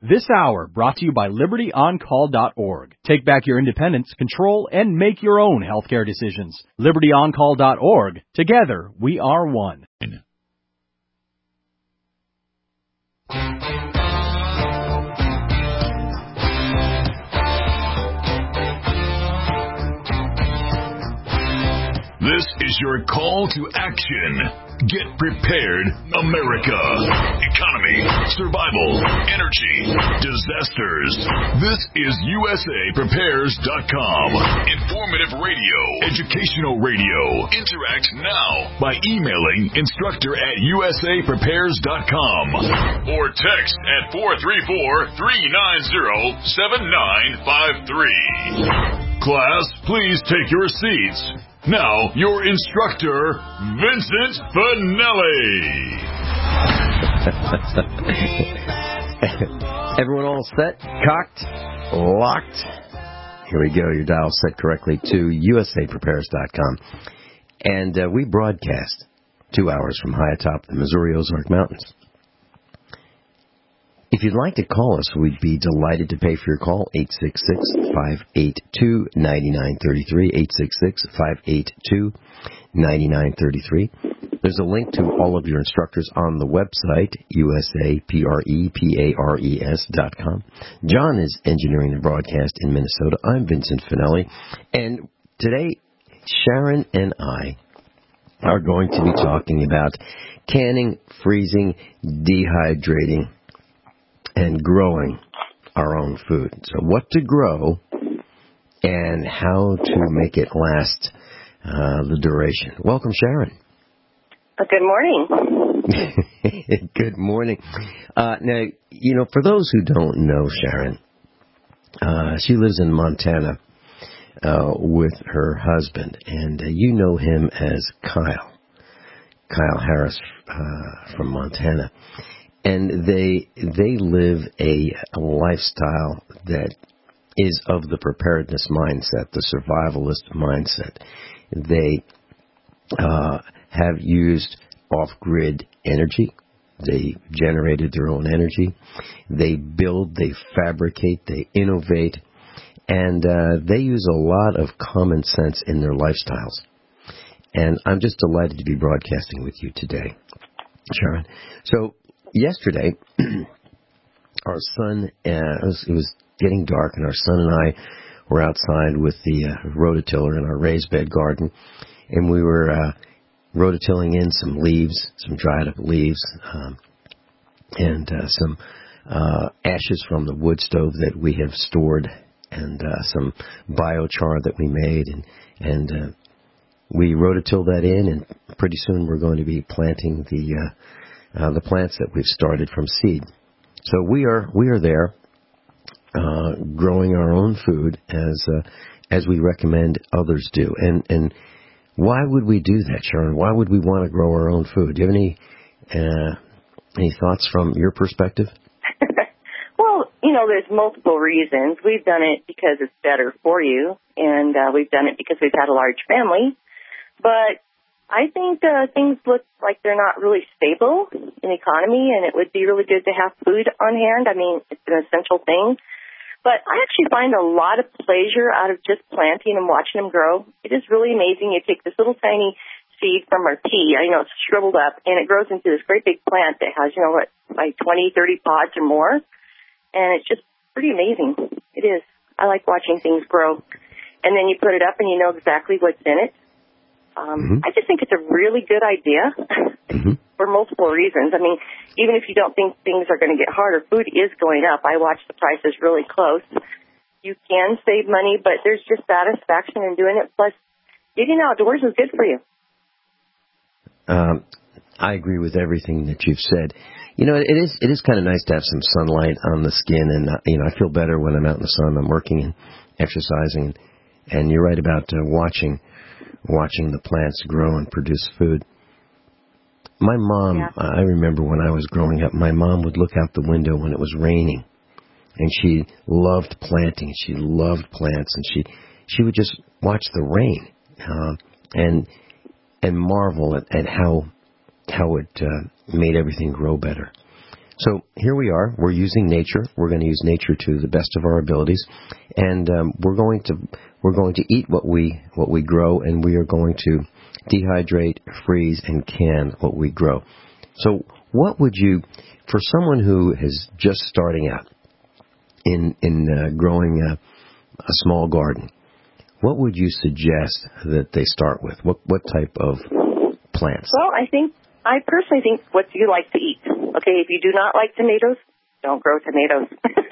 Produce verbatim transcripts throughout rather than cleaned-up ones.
This hour brought to you by liberty on call dot org. Take back your independence, control, and make your own healthcare decisions. liberty on call dot org. Together, we are one. This is your call to action. Get prepared, America. Economy, survival, energy, disasters. This is U S A Prepares dot com. Informative radio, educational radio. Interact now by emailing instructor at U S A Prepares dot com or text at four three four, three nine zero, seven nine five three. Class, please take your seats. Now, your instructor, Vincent Finelli. Everyone all set, cocked, locked? Here we go. Your dial set correctly to U S A Prepares dot com. And uh, we broadcast two hours from high atop the Missouri Ozark Mountains. If you'd like to call us, we'd be delighted to pay for your call. eight six six, five eight two, nine nine three three, eight six six, five eight two, nine nine three three. There's a link to all of your instructors on the website, U S A P R E P A R E S dot com. John is engineering the broadcast in Minnesota. I'm Vincent Finelli. And today, Sharon and I are going to be talking about canning, freezing, dehydrating, and growing our own food. So what to grow and how to make it last uh, the duration. Welcome, Sharon. Uh, good morning. Good morning. Uh, now, you know, for those who don't know Sharon, uh, she lives in Montana uh, with her husband, and uh, you know him as Kyle, Kyle Harris uh, from Montana. And they they live a, a lifestyle that is of the preparedness mindset, the survivalist mindset. They uh, have used off-grid energy. They generated their own energy. They build, they fabricate, they innovate, and uh, they use a lot of common sense in their lifestyles. And I'm just delighted to be broadcasting with you today, Sharon. So, yesterday, our son, uh, it, was, it was getting dark, and our son and I were outside with the uh, rototiller in our raised bed garden, and we were uh, rototilling in some leaves, some dried up leaves, um, and uh, some uh, ashes from the wood stove that we have stored, and uh, some biochar that we made, and, and uh, we rototilled that in, and pretty soon we're going to be planting the uh, Uh, the plants that we've started from seed. So we are we are there uh, growing our own food as uh, as we recommend others do. And and why would we do that, Sharon? Why would we want to grow our own food? Do you have any uh, any thoughts from your perspective? Well, you know, there's multiple reasons. We've done it because it's better for you, and uh, we've done it because we've had a large family. But I think uh, things look like they're not really stable in the economy, and it would be really good to have food on hand. I mean, it's an essential thing. But I actually find a lot of pleasure out of just planting and watching them grow. It is really amazing. You take this little tiny seed from our pea, I know it's shriveled up, and it grows into this great big plant that has, you know, what, like twenty, thirty pods or more. And it's just pretty amazing. It is. I like watching things grow. And then you put it up and you know exactly what's in it. Um, mm-hmm. I just think it's a really good idea mm-hmm. for multiple reasons. I mean, even if you don't think things are going to get harder, food is going up. I watch the prices really close. You can save money, but there's just satisfaction in doing it. Plus, getting outdoors is good for you. Um, I agree with everything that you've said. You know, it is it is kind of nice to have some sunlight on the skin, and uh, you know, I feel better when I'm out in the sun. I'm working and exercising, and you're right about uh, watching. watching the plants grow and produce food. My mom, yeah. I remember when I was growing up, my mom would look out the window when it was raining, and she loved planting. She loved plants, and she she would just watch the rain uh, and and marvel at, at how how it uh, made everything grow better. So here we are. We're using nature. We're going to use nature to the best of our abilities, and um, we're going to we're going to eat what we what we grow, and we are going to dehydrate, freeze, and can what we grow. So, what would you, for someone who is just starting out in in uh, growing a, a small garden, what would you suggest that they start with? What what type of plants? Well, I think. I personally think what you like to eat. Okay, if you do not like tomatoes, don't grow tomatoes.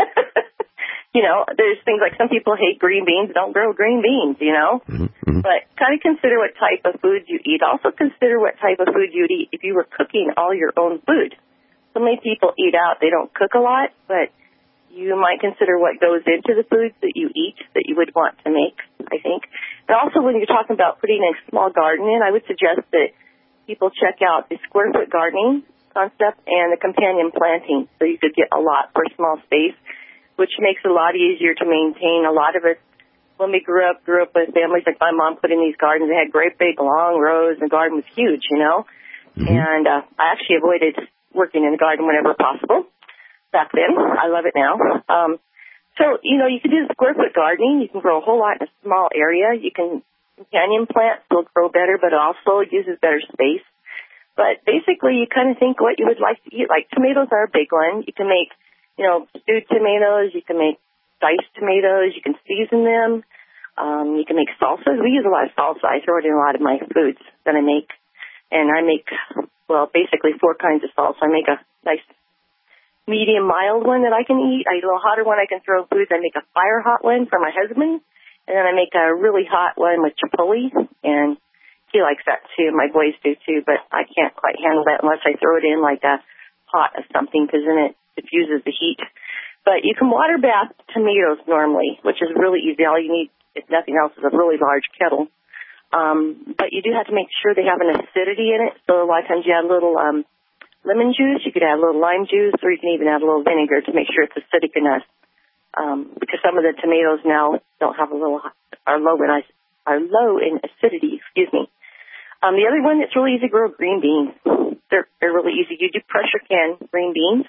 You know, there's things like some people hate green beans, don't grow green beans, you know. Mm-hmm. But kind of consider what type of food you eat. Also consider what type of food you'd eat if you were cooking all your own food. So many people eat out. They don't cook a lot, but you might consider what goes into the foods that you eat that you would want to make, I think. And also when you're talking about putting a small garden in, I would suggest that people check out the square foot gardening concept and the companion planting, so you could get a lot for a small space, which makes it a lot easier to maintain. A lot of us, when we grew up, grew up with families like my mom put in these gardens. They had great big long rows, and the garden was huge, you know. Mm-hmm. And uh, I actually avoided working in the garden whenever possible back then. I love it now. Um, so, you know, you can do the square foot gardening. You can grow a whole lot in a small area. You can companion plants will grow better, but it also uses better space. But basically, you kind of think what you would like to eat. Like tomatoes are a big one. You can make, you know, stewed tomatoes. You can make diced tomatoes. You can season them. Um, you can make salsas. We use a lot of salsa. I throw it in a lot of my foods that I make. And I make, well, basically four kinds of salsa. I make a nice medium mild one that I can eat. I eat a little hotter one I can throw in foods. I make a fire hot one for my husband. And then I make a really hot one with chipotle, and he likes that too. My boys do too, but I can't quite handle that unless I throw it in like a pot of something, because then it diffuses the heat. But you can water bath tomatoes normally, which is really easy. All you need, if nothing else, is a really large kettle. Um, but you do have to make sure they have an acidity in it. So a lot of times you add a little um, lemon juice. You could add a little lime juice, or you can even add a little vinegar to make sure it's acidic enough. Um, because some of the tomatoes now don't have a little, are low in, are low in acidity, excuse me. Um, the other one that's really easy to grow, green beans. They're, they're really easy. You do pressure can green beans.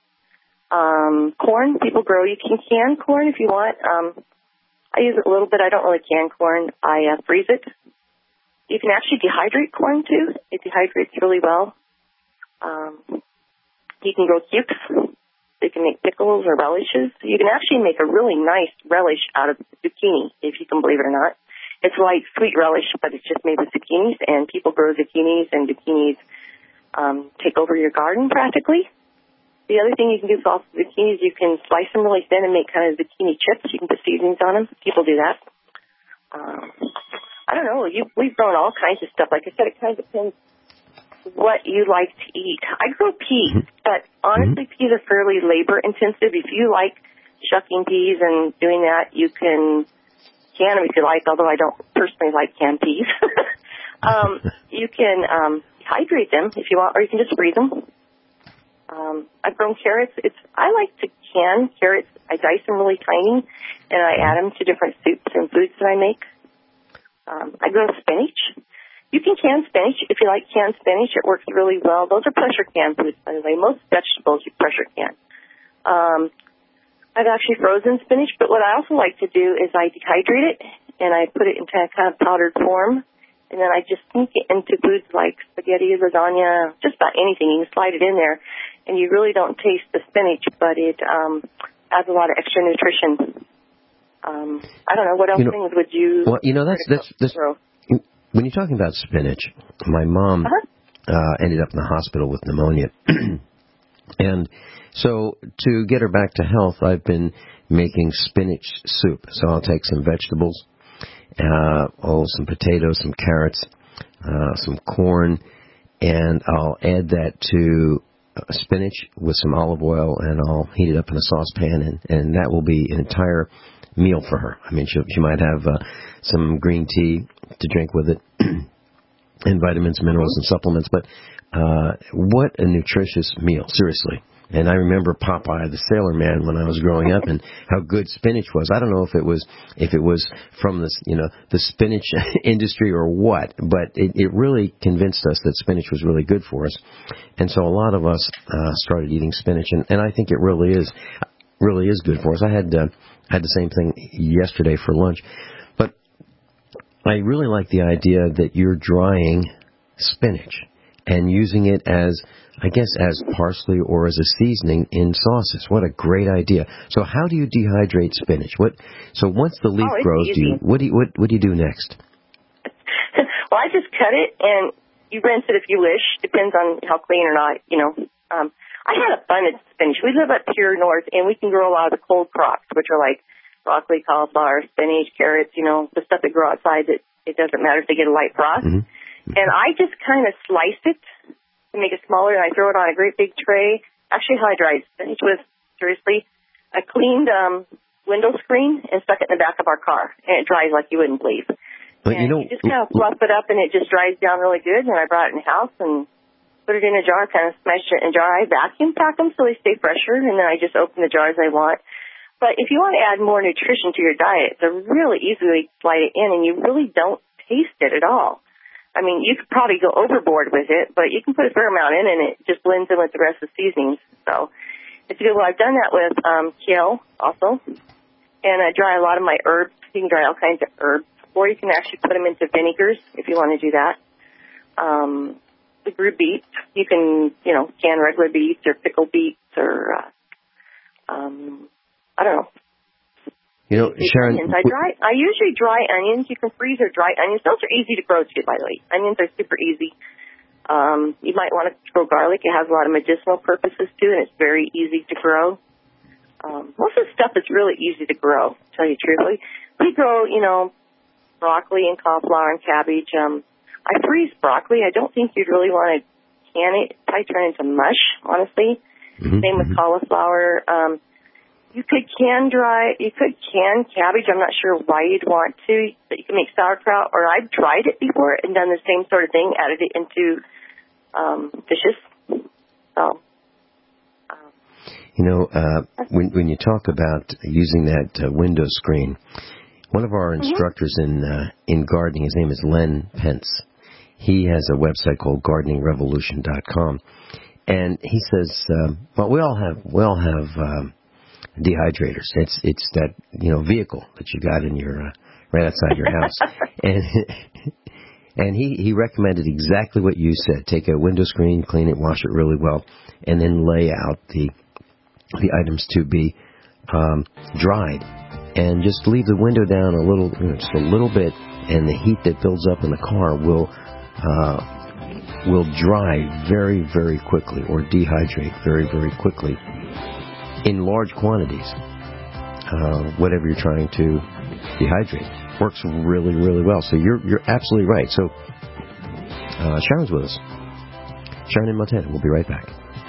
Um, corn, people grow. You can can corn if you want. Um, I use it a little bit. I don't really can corn. I uh, freeze it. You can actually dehydrate corn too. It dehydrates really well. Um, you can grow cukes. You can make pickles or relishes. You can actually make a really nice relish out of zucchini, if you can believe it or not. It's like sweet relish, but it's just made with zucchinis, and people grow zucchinis, and zucchinis um, take over your garden practically. The other thing you can do with all zucchinis, you can slice them really thin and make kind of zucchini chips. You can put seasonings on them. People do that. Um, I don't know. You, we've grown all kinds of stuff. Like I said, it kind of depends what you like to eat. I grow peas, but honestly, peas are fairly labor-intensive. If you like shucking peas and doing that, you can can them if you like, although I don't personally like canned peas. um, you can um, hydrate them if you want, or you can just freeze them. Um, I've grown carrots. It's I like to can carrots. I dice them really tiny, and I add them to different soups and foods that I make. Um, I grow spinach. You can can spinach. If you like canned spinach, it works really well. Those are pressure can foods, by the way. Most vegetables you pressure can. Um, I've actually frozen spinach, but what I also like to do is I dehydrate it, and I put it into a kind of powdered form, and then I just sneak it into foods like spaghetti, lasagna, just about anything. You can slide it in there, and you really don't taste the spinach, but it um, adds a lot of extra nutrition. Um, I don't know. What else you know, things would you... Well, you know, that's... that's, that's when you're talking about spinach, my mom uh-huh. uh, ended up in the hospital with pneumonia. And so to get her back to health, I've been making spinach soup. So I'll take some vegetables, uh, oh, some potatoes, some carrots, uh, some corn, and I'll add that to uh, spinach with some olive oil, and I'll heat it up in a saucepan, and, and that will be an entire meal for her. I mean, she, she might have uh, some green tea to drink with it, and vitamins, minerals, and supplements. But uh, what a nutritious meal, seriously. And I remember Popeye the Sailor Man when I was growing up, and how good spinach was. I don't know if it was if it was from the you know the spinach industry or what, but it, it really convinced us that spinach was really good for us. And so a lot of us uh, started eating spinach, and, and I think it really is really is good for us. I had uh, had the same thing yesterday for lunch, but I really like the idea that you're drying spinach and using it as, I guess, as parsley or as a seasoning in sauces. What a great idea! So, how do you dehydrate spinach? What? So, once the leaf oh, grows, do you, what do you what, what do you do next? Well, I just cut it and you rinse it if you wish. Depends on how clean or not. You know, um, I had abundance of spinach. We live up here north, and we can grow a lot of the cold crops, which are like broccoli, cauliflower, spinach, carrots. You know, the stuff that grow outside that it doesn't matter if they get a light frost. Mm-hmm. And I just kind of slice it to make it smaller, and I throw it on a great big tray. Actually, how I dried spinach was, seriously, I cleaned um, window screen and stuck it in the back of our car, and it dries like you wouldn't believe. But and you know, you just kind of fluff it up, and it just dries down really good. And I brought it in the house and put it in a jar, kind of smashed it in a jar. I vacuum pack them so they stay fresher, and then I just open the jars I want. But if you want to add more nutrition to your diet, it's a really easily slide it in, and you really don't taste it at all. I mean, you could probably go overboard with it, but you can put a fair amount in, and it just blends in with the rest of the seasonings. So it's good. Well, I've done that with um, kale also, and I dry a lot of my herbs. You can dry all kinds of herbs, or you can actually put them into vinegars if you want to do that. Um, the grew beets, you can, you know, can regular beets or pickled beets or, uh, um, I don't know. You know, Sharon, onions. I dry. I usually dry onions. You can freeze or dry onions. Those are easy to grow too, by the way. Onions are super easy. Um, you might want to grow garlic. It has a lot of medicinal purposes too, and it's very easy to grow. Um, most of the stuff is really easy to grow, to tell you truthfully. We grow, you know, broccoli and cauliflower and cabbage. Um, I freeze broccoli. I don't think you'd really want to can it. It probably turn into mush, honestly. Mm-hmm. Same with cauliflower. Um, You could can dry, you could can cabbage. I'm not sure why you'd want to, but you can make sauerkraut, or I've tried it before and done the same sort of thing, added it into um, dishes. So, um, you know, uh, when when you talk about using that uh, window screen, one of our instructors mm-hmm. in uh, in gardening, his name is Len Pence. He has a website called gardening revolution dot com, and he says, uh, well, we all have we all have. Um, dehydrators. It's it's that you know vehicle that you got in your uh, right outside your house, and and he he recommended exactly what you said. Take a window screen, clean it, wash it really well, and then lay out the the items to be um, dried, and just leave the window down a little, you know, just a little bit, and the heat that builds up in the car will uh, will dry very very quickly, or dehydrate very very quickly. In large quantities, uh, whatever you're trying to dehydrate works really, really well. So you're you're absolutely right. So uh, Sharon's with us. Sharon in Montana. We'll be right back.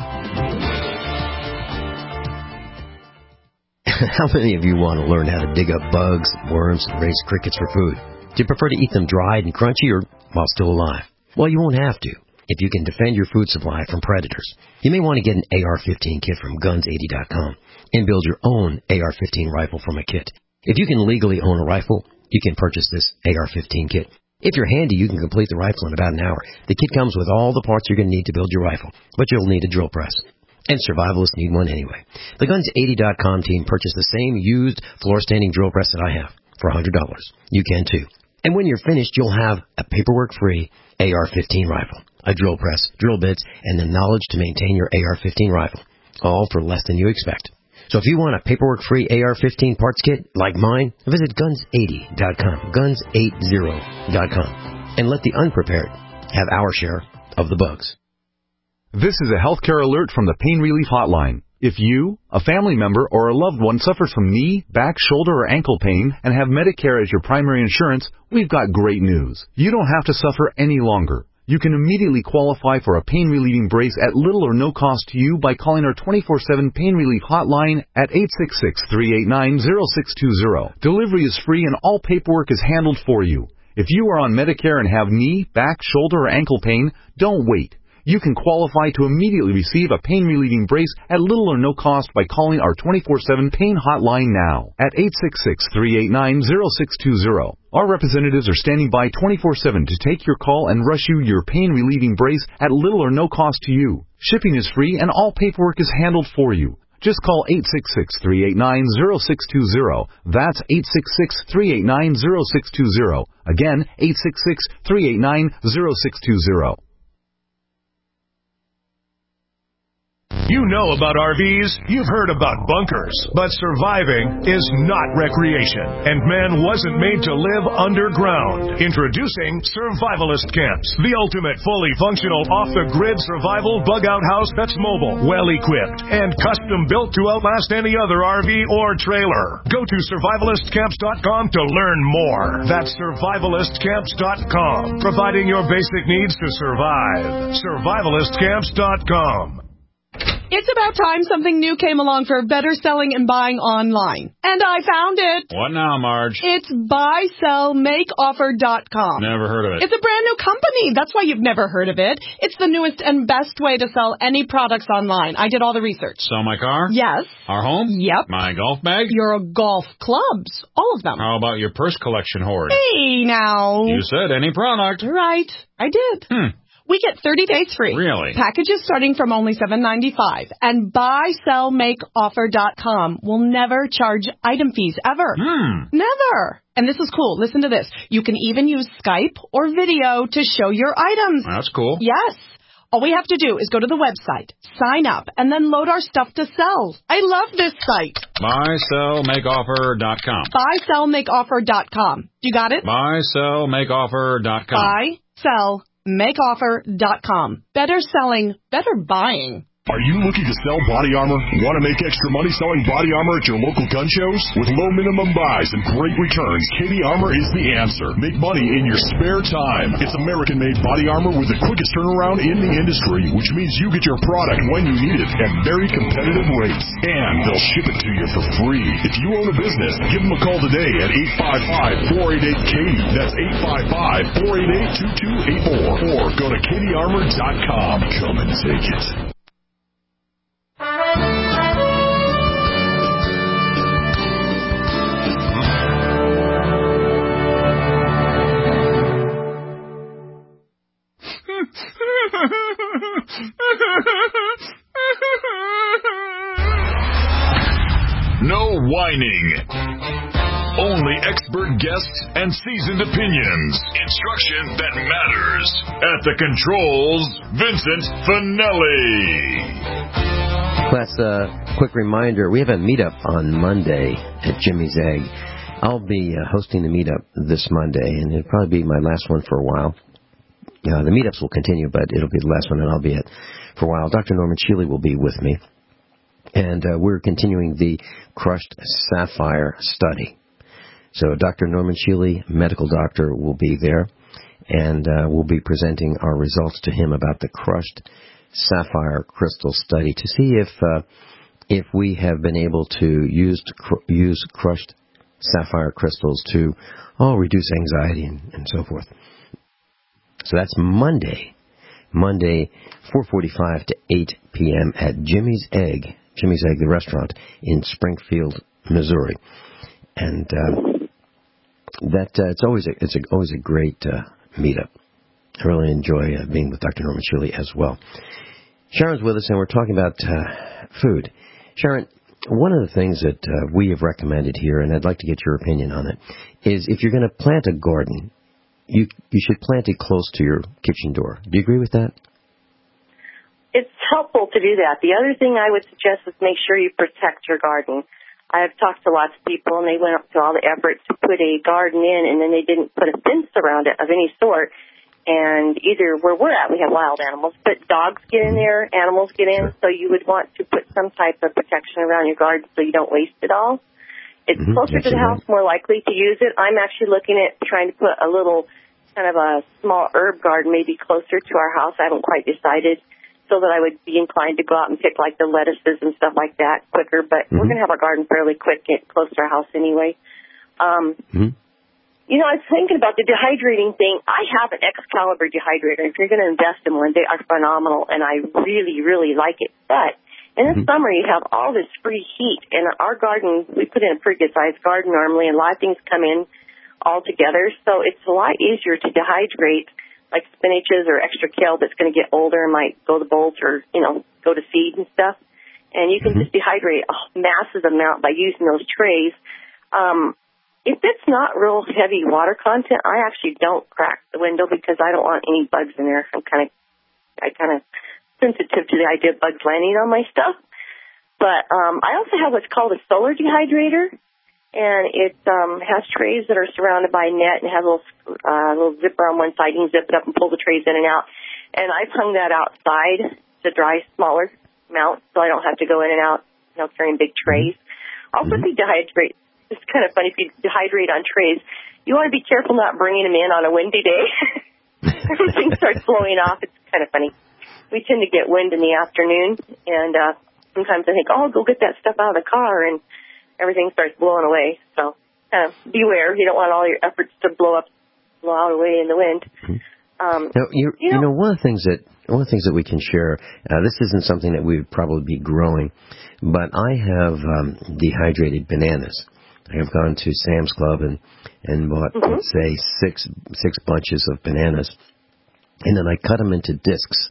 How many of you want to learn how to dig up bugs, worms, and raise crickets for food? Do you prefer to eat them dried and crunchy, or while still alive? Well, you won't have to if you can defend your food supply from predators. You may want to get an A R fifteen kit from guns eighty dot com and build your own A R fifteen rifle from a kit. If you can legally own a rifle, you can purchase this A R fifteen kit. If you're handy, you can complete the rifle in about an hour. The kit comes with all the parts you're going to need to build your rifle, but you'll need a drill press. And survivalists need one anyway. The guns eighty dot com team purchased the same used floor-standing drill press that I have for one hundred dollars. You can too. And when you're finished, you'll have a paperwork-free A R fifteen rifle, a drill press, drill bits, and the knowledge to maintain your A R fifteen rifle, all for less than you expect. So if you want a paperwork-free A R fifteen parts kit like mine, visit guns eighty dot com, guns eighty dot com, and let the unprepared have our share of the bugs. This is a healthcare alert from the Pain Relief Hotline. If you, a family member, or a loved one suffers from knee, back, shoulder, or ankle pain and have Medicare as your primary insurance, we've got great news. You don't have to suffer any longer. You can immediately qualify for a pain-relieving brace at little or no cost to you by calling our twenty-four seven Pain Relief Hotline at eight six six, three eight nine, zero six two zero. Delivery is free and all paperwork is handled for you. If you are on Medicare and have knee, back, shoulder, or ankle pain, don't wait. you can qualify to immediately receive a pain-relieving brace at little or no cost by calling our twenty-four seven pain hotline now at eight six six, three eight nine, zero six two zero. Our representatives are standing by twenty-four seven to take your call and rush you your pain-relieving brace at little or no cost to you. Shipping is free and all paperwork is handled for you. Just call eight six six, three eight nine, zero six two zero. That's eight six six, three eight nine, zero six two zero. Again, eight six six, three eight nine, zero six two zero. You know about R Vs, you've heard about bunkers, but surviving is not recreation, and man wasn't made to live underground. Introducing Survivalist Camps, the ultimate fully functional off-the-grid survival bug-out house that's mobile, well-equipped, and custom-built to outlast any other R V or trailer. Go to survivalist camps dot com to learn more. That's survivalist camps dot com, providing your basic needs to survive. survivalist camps dot com. It's about time something new came along for better selling and buying online. And I found it. What now, Marge? It's buy sell make offer dot com. Never heard of it. It's a brand new company. That's why you've never heard of it. It's the newest and best way to sell any products online. I did all the research. Sell my car? Yes. Our home? Yep. My golf bag? Your golf clubs. All of them. How about your purse collection hoard? Hey, now. You said any product. Right. I did. Hmm. We get thirty days free. Really? Packages starting from only seven ninety-five. And buy sell make offer dot com will never charge item fees ever. Hmm. Never. And this is cool. Listen to this. You can even use Skype or video to show your items. That's cool. Yes. All we have to do is go to the website, sign up, and then load our stuff to sell. I love this site. buy sell make offer dot com. buy sell make offer dot com. You got it? buy sell make offer dot com. buy sell make offer dot com. Better selling, better buying. Are you looking to sell body armor? Want to make extra money selling body armor at your local gun shows? With low minimum buys and great returns, K D Armor is the answer. Make money in your spare time. It's American-made body armor with the quickest turnaround in the industry, which means you get your product when you need it at very competitive rates. And they'll ship it to you for free. If you own a business, give them a call today at eight five five, four eight eight, K D Y. That's eight five five, four eight eight, two two eight four. Or go to K D armor dot com. Come and take it. No whining. Only expert guests and seasoned opinions. Instruction that matters. At the controls, Vincent Finelli. Class, uh, quick reminder, we have a meetup on Monday at Jimmy's Egg. I'll be uh, hosting the meetup this Monday, and it'll probably be my last one for a while. Uh, the meetups will continue, but it'll be the last one, and I'll be at for a while. Doctor Norman Shealy will be with me, and uh, we're continuing the crushed sapphire study. So Doctor Norman Shealy, medical doctor, will be there, and uh, we'll be presenting our results to him about the crushed sapphire crystal study to see if uh, if we have been able to use cr- use crushed sapphire crystals to oh reduce anxiety and, and so forth. So that's Monday, Monday, four forty-five to eight p.m. at Jimmy's Egg, Jimmy's Egg, the restaurant in Springfield, Missouri, and uh, that uh, it's always a, it's a, always a great uh, meetup. I really enjoy uh, being with Doctor Norman Shealy as well. Sharon's with us, and we're talking about uh, food. Sharon, one of the things that uh, we have recommended here, and I'd like to get your opinion on it, is if you're going to plant a garden, you you should plant it close to your kitchen door. Do you agree with that? It's helpful to do that. The other thing I would suggest is make sure you protect your garden. I've talked to lots of people, and they went up to all the efforts to put a garden in, and then they didn't put a fence around it of any sort. And either where we're at, we have wild animals, but dogs get in there, animals get in, sure. So you would want to put some type of protection around your garden so you don't waste it all. It's mm-hmm. closer yes, to the house, right. More likely to use it. I'm actually looking at trying to put a little kind of a small herb garden maybe closer to our house. I haven't quite decided, so that I would be inclined to go out and pick like the lettuces and stuff like that quicker. But mm-hmm. we're going to have our garden fairly quick, get close to our house anyway. Um, mm-hmm. You know, I was thinking about the dehydrating thing. I have an Excalibur dehydrator. If you're going to invest in one, they are phenomenal, and I really, really like it. But in the mm-hmm. summer, you have all this free heat. And our garden, we put in a pretty good-sized garden normally, and a lot of things come in all together. So it's a lot easier to dehydrate, like spinaches or extra kale that's going to get older and might go to bolts or, you know, go to seed and stuff. And you can mm-hmm. just dehydrate a massive amount by using those trays. Um If it's not real heavy water content, I actually don't crack the window because I don't want any bugs in there. I'm kind of, I kind of sensitive to the idea of bugs landing on my stuff. But um, I also have what's called a solar dehydrator, and it um, has trays that are surrounded by net and has a little, uh, little zipper on one side. You can zip it up and pull the trays in and out. And I've hung that outside to dry smaller amounts, so I don't have to go in and out, you know, carrying big trays. Also, if you dehydrate. It's kind of funny if you dehydrate on trays. You want to be careful not bringing them in on a windy day. Everything starts blowing off. It's kind of funny. We tend to get wind in the afternoon, and uh, sometimes I think, oh, go get that stuff out of the car, and everything starts blowing away. So kind of beware. You don't want all your efforts to blow up, blow out away in the wind. Um, now, you, you, know, you know, one of the things that one of the things that we can share. Uh, this isn't something that we would probably be growing, but I have um, dehydrated bananas. I have gone to Sam's Club and, and bought, mm-hmm. let's say, six six bunches of bananas. And then I cut them into discs,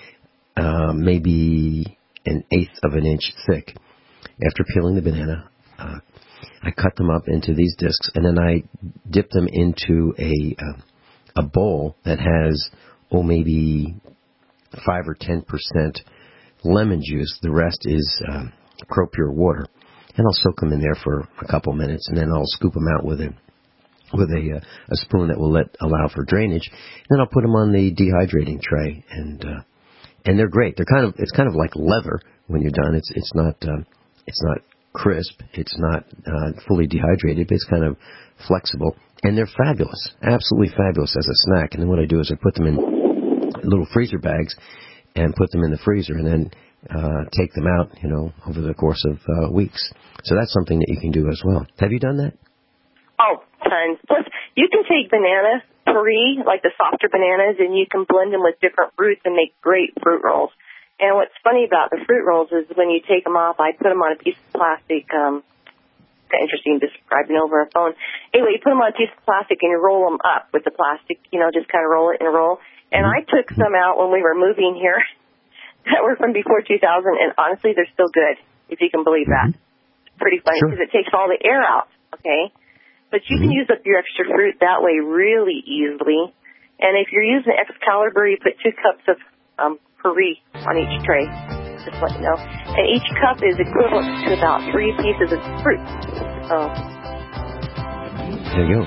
uh, maybe an eighth of an inch thick. After peeling the banana, uh, I cut them up into these discs, and then I dip them into a uh, a bowl that has, oh, maybe five or ten percent lemon juice. The rest is uh, ProPure water. And I'll soak them in there for a couple minutes, and then I'll scoop them out with a with a, uh, a spoon that will let allow for drainage. And then I'll put them on the dehydrating tray, and uh, and they're great. They're kind of it's kind of like leather when you're done. It's it's not um, it's not crisp. It's not uh, fully dehydrated, but it's kind of flexible, and they're fabulous, absolutely fabulous as a snack. And then what I do is I put them in little freezer bags and put them in the freezer, and then Uh, take them out, you know, over the course of uh, weeks. So that's something that you can do as well. Have you done that? Oh, tons. Plus, you can take banana puree, like the softer bananas, and you can blend them with different fruits and make great fruit rolls. And what's funny about the fruit rolls is when you take them off, I put them on a piece of plastic. Um, kind of interesting describing over a phone. Anyway, you put them on a piece of plastic and you roll them up with the plastic, you know, just kind of roll it in a roll. And I took some out when we were moving here. That were from before two thousand, and honestly, they're still good, if you can believe that. It's pretty funny because sure. It takes all the air out, okay? But you mm-hmm. can use up your extra fruit that way really easily. And if you're using Excalibur, you put two cups of um, puree on each tray, just let you know. And each cup is equivalent to about three pieces of fruit. So, there you go.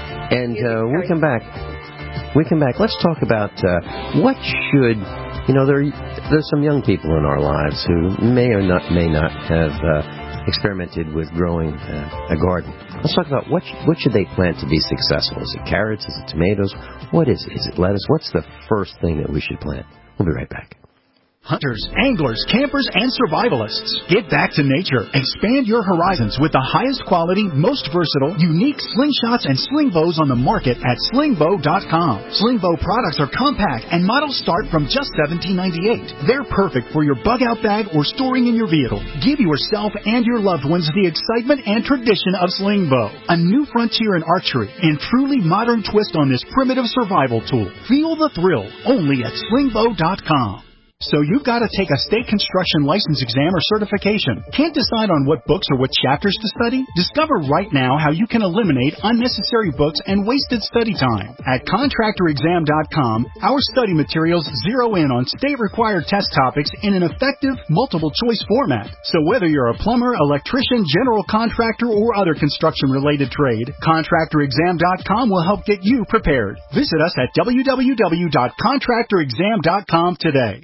And uh, when we come back, we come back, let's talk about uh, what should... You know, there there's some young people in our lives who may or not may not have uh, experimented with growing uh, a garden. Let's talk about what what should they plant to be successful. Is it carrots? Is it tomatoes? What is it? Is it lettuce? What's the first thing that we should plant? We'll be right back. Hunters, anglers, campers, and survivalists. Get back to nature. Expand your horizons with the highest quality, most versatile, unique slingshots and sling bows on the market at sling bow dot com. Sling bow products are compact and models start from just seventeen ninety-eight. They're perfect for your bug-out bag or storing in your vehicle. Give yourself and your loved ones the excitement and tradition of sling bow. A new frontier in archery and truly modern twist on this primitive survival tool. Feel the thrill only at sling bow dot com. So you've got to take a state construction license exam or certification. Can't decide on what books or what chapters to study? Discover right now how you can eliminate unnecessary books and wasted study time. At contractor exam dot com, our study materials zero in on state-required test topics in an effective, multiple-choice format. So whether you're a plumber, electrician, general contractor, or other construction-related trade, contractor exam dot com will help get you prepared. Visit us at w w w dot contractor exam dot com today.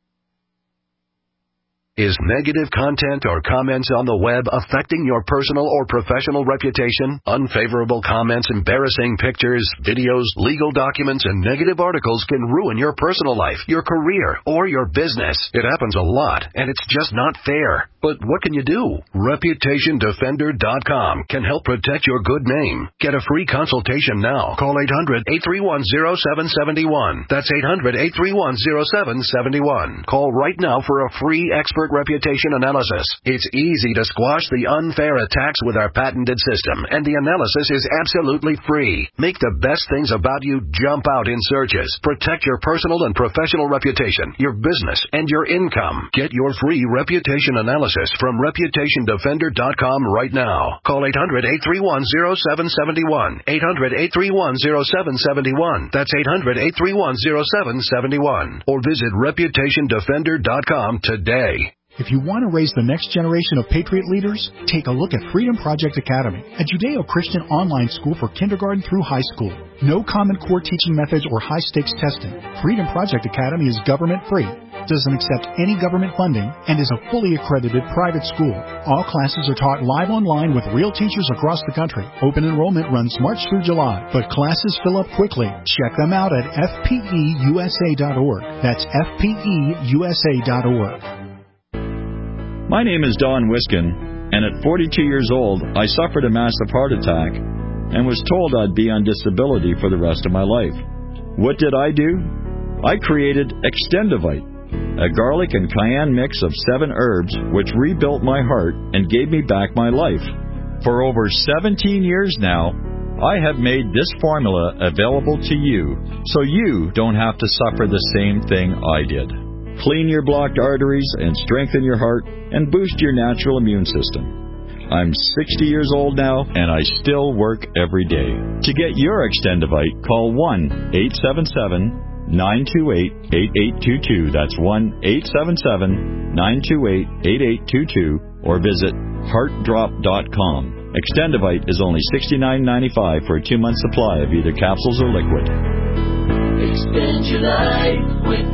Is negative content or comments on the web affecting your personal or professional reputation? Unfavorable comments, embarrassing pictures, videos, legal documents, and negative articles can ruin your personal life, your career, or your business. It happens a lot, and it's just not fair. But what can you do? Reputation Defender dot com can help protect your good name. Get a free consultation now. Call eight hundred, eight three one, zero seven seven one. That's eight hundred, eight three one, zero seven seven one. Call right now for a free expert reputation analysis. It's easy to squash the unfair attacks with our patented system, and the analysis is absolutely free. Make the best things about you jump out in searches. Protect your personal and professional reputation, your business, and your income. Get your free reputation analysis from Reputation Defender dot com right now. Call eight hundred, eight three one, zero seven seven one. eight hundred, eight three one, zero seven seven one. That's eight hundred, eight three one, zero seven seven one. Or visit Reputation Defender dot com today. If you want to raise the next generation of Patriot leaders, take a look at Freedom Project Academy, a Judeo-Christian online school for kindergarten through high school. No Common Core teaching methods or high-stakes testing. Freedom Project Academy is government-free, doesn't accept any government funding, and is a fully accredited private school. All classes are taught live online with real teachers across the country. Open enrollment runs March through July, but classes fill up quickly. Check them out at F P E U S A dot org. That's F P E U S A dot org. My name is Don Wiskin, and at forty-two years old, I suffered a massive heart attack and was told I'd be on disability for the rest of my life. What did I do? I created Extendivite, a garlic and cayenne mix of seven herbs which rebuilt my heart and gave me back my life. For over seventeen years now, I have made this formula available to you, so you don't have to suffer the same thing I did. Clean your blocked arteries and strengthen your heart and boost your natural immune system. I'm sixty years old now, and I still work every day. To get your Extendivite, call one eight seven seven, nine two eight, eight eight two two. That's one eight seven seven, nine two eight, eight eight two two, or visit heart drop dot com. Extendivite is only sixty-nine ninety-five for a two-month supply of either capsules or liquid. Extend your life with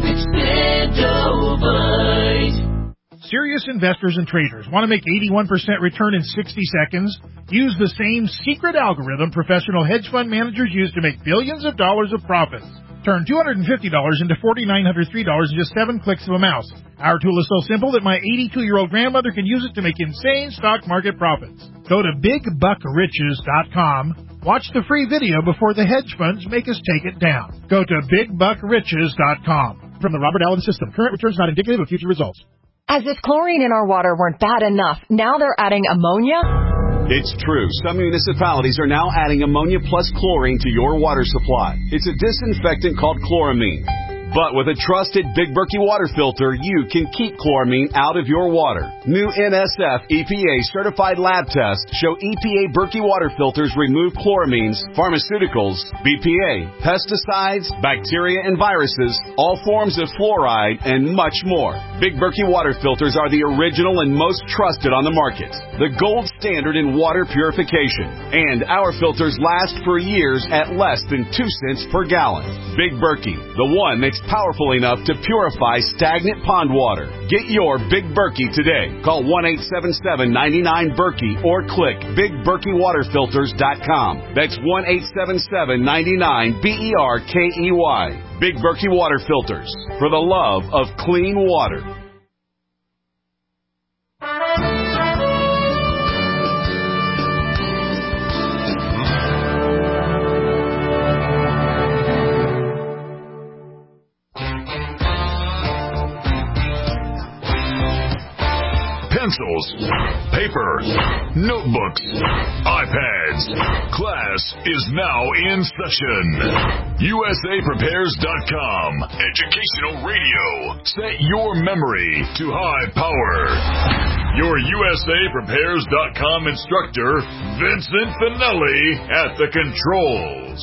Extendivite. Serious investors and traders want to make eighty-one percent return in sixty seconds? Use the same secret algorithm professional hedge fund managers use to make billions of dollars of profits. Turn two hundred fifty dollars into four thousand nine hundred three dollars in just seven clicks of a mouse. Our tool is so simple that my eighty-two-year-old grandmother can use it to make insane stock market profits. Go to big buck riches dot com. Watch the free video before the hedge funds make us take it down. Go to big buck riches dot com. From the Robert Allen System, current returns not indicative of future results. As if chlorine in our water weren't bad enough, now they're adding ammonia? It's true. Some municipalities are now adding ammonia plus chlorine to your water supply. It's a disinfectant called chloramine. But with a trusted Big Berkey water filter, you can keep chloramine out of your water. New N S F E P A certified lab tests show E P A Berkey water filters remove chloramines, pharmaceuticals, B P A, pesticides, bacteria and viruses, all forms of fluoride, and much more. Big Berkey water filters are the original and most trusted on the market. The gold standard in water purification. And our filters last for years at less than two cents per gallon. Big Berkey, the one that's powerful enough to purify stagnant pond water. Get your Big Berkey today. Call one eight seven seven, nine nine, Berkey or click big berkey water filters dot com. That's one eight seven seven, nine nine, B E R K E Y. Big Berkey Water Filters, for the love of clean water. Pencils, paper, notebooks, iPads. Class is now in session. U S A Prepares dot com. Educational radio. Set your memory to high power. Your U S A Prepares dot com instructor, Vincent Finelli, at the controls.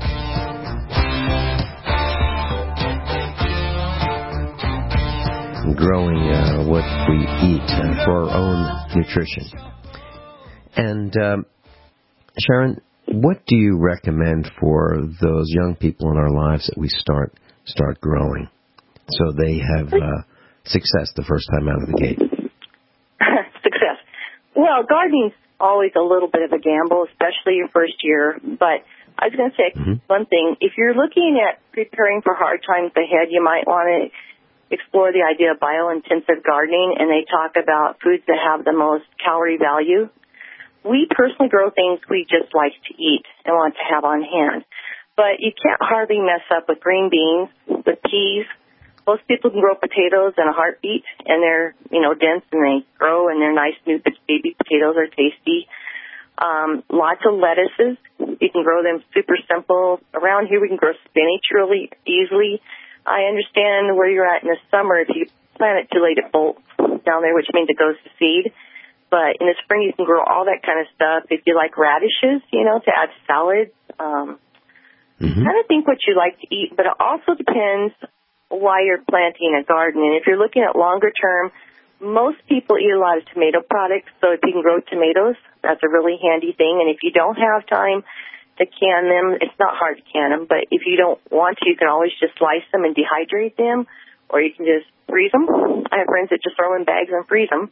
Growing uh, what we eat uh, for our own nutrition. And um, Sharon, what do you recommend for those young people in our lives that we start start growing so they have uh, success the first time out of the gate? Success. Well, gardening's always a little bit of a gamble, especially your first year. But I was going to say mm-hmm. one thing. If you're looking at preparing for hard times ahead, you might want to explore the idea of bio-intensive gardening, and they talk about foods that have the most calorie value. We personally grow things we just like to eat and want to have on hand. But you can't hardly mess up with green beans, with peas. Most people can grow potatoes in a heartbeat, and they're, you know, dense, and they grow, and they're nice new baby potatoes are tasty. Um, lots of lettuces. You can grow them super simple. Around here we can grow spinach really easily. I understand where you're at in the summer. If you plant it too late, it bolts down there, which means it goes to seed. But in the spring, you can grow all that kind of stuff. If you like radishes, you know, to add salads, um, mm-hmm. kind of think what you like to eat. But it also depends why you're planting a garden. And if you're looking at longer term, most people eat a lot of tomato products. So if you can grow tomatoes, that's a really handy thing. And if you don't have time to can them, it's not hard to can them. But if you don't want to, you can always just slice them and dehydrate them, or you can just freeze them. I have friends that just throw in bags and freeze them.